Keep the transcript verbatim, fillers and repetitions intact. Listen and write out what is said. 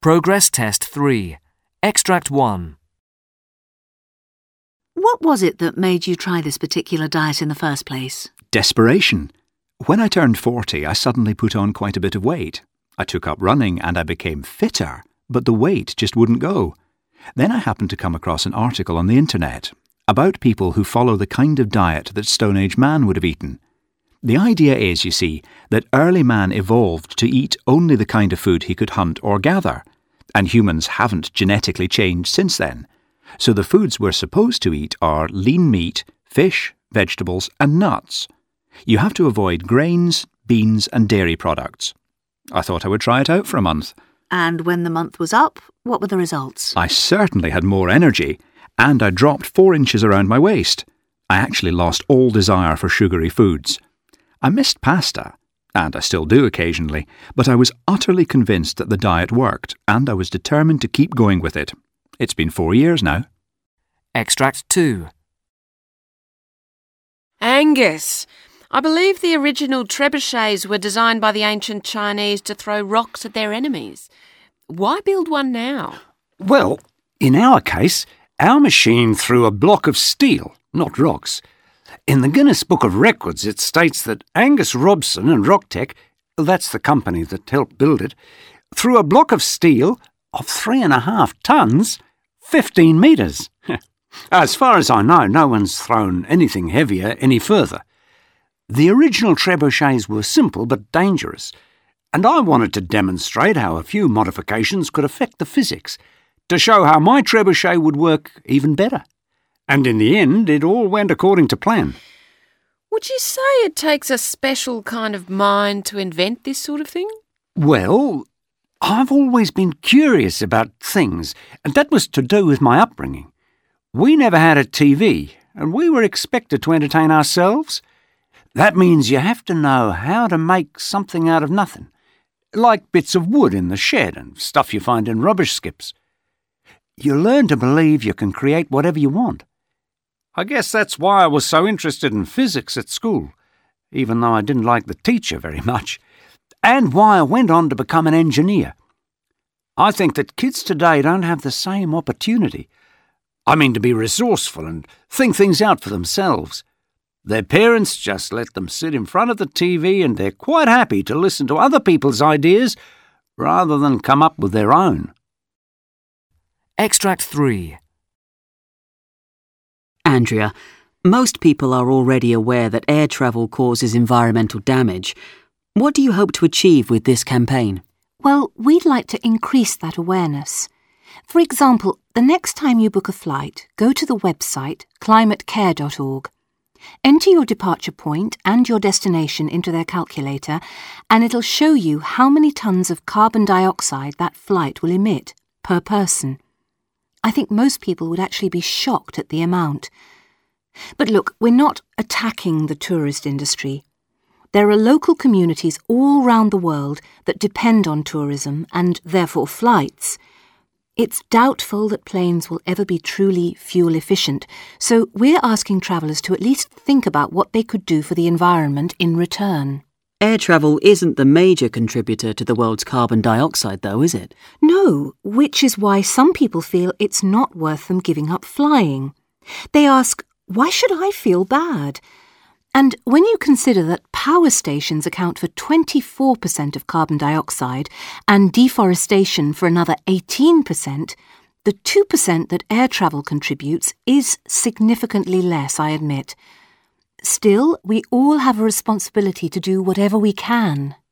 Progress Test three. Extract one. What was it that made you try this particular diet in the first place? Desperation. When I turned forty, I suddenly put on quite a bit of weight. I took up running and I became fitter, but the weight just wouldn't go. Then I happened to come across an article on the internet about people who follow the kind of diet that Stone Age man would have eaten. The idea is, you see, that early man evolved to eat only the kind of food he could hunt or gather, and humans haven't genetically changed since then. So the foods we're supposed to eat are lean meat, fish, vegetables and nuts. You have to avoid grains, beans and dairy products. I thought I would try it out for a month. And when the month was up, what were the results? I certainly had more energy, and I dropped four inches around my waist. I actually lost all desire for sugary foods. I missed pasta, and I still do occasionally, but I was utterly convinced that the diet worked, and I was determined to keep going with it. It's been four years now. Extract two. Angus, I believe the original trebuchets were designed by the ancient Chinese to throw rocks at their enemies. Why build one now? Well, in our case, our machine threw a block of steel, not rocks. In the Guinness Book of Records, it states that Angus Robson and Rocktech, that's the company that helped build it, threw a block of steel of three and a half tons, fifteen metres. As far as I know, no one's thrown anything heavier any further. The original trebuchets were simple but dangerous, and I wanted to demonstrate how a few modifications could affect the physics, to show how my trebuchet would work even better. And in the end, it all went according to plan. Would you say it takes a special kind of mind to invent this sort of thing? Well, I've always been curious about things, and that was to do with my upbringing. We never had a T V, and we were expected to entertain ourselves. That means you have to know how to make something out of nothing, like bits of wood in the shed and stuff you find in rubbish skips. You learn to believe you can create whatever you want. I guess that's why I was so interested in physics at school, even though I didn't like the teacher very much, and why I went on to become an engineer. I think that kids today don't have the same opportunity. I mean, to be resourceful and think things out for themselves. Their parents just let them sit in front of the T V and they're quite happy to listen to other people's ideas rather than come up with their own. Extract three. Andrea, most people are already aware that air travel causes environmental damage. What do you hope to achieve with this campaign? Well, we'd like to increase that awareness. For example, the next time you book a flight, go to the website climate care dot org. Enter your departure point and your destination into their calculator, and it'll show you how many tons of carbon dioxide that flight will emit per person. I think most people would actually be shocked at the amount. But look, we're not attacking the tourist industry. There are local communities all round the world that depend on tourism and therefore flights. It's doubtful that planes will ever be truly fuel efficient, so we're asking travellers to at least think about what they could do for the environment in return. Air travel isn't the major contributor to the world's carbon dioxide, though, is it? No, which is why some people feel it's not worth them giving up flying. They ask, why should I feel bad? And when you consider that power stations account for twenty-four percent of carbon dioxide and deforestation for another eighteen percent, the two percent that air travel contributes is significantly less, I admit. Still, we all have a responsibility to do whatever we can.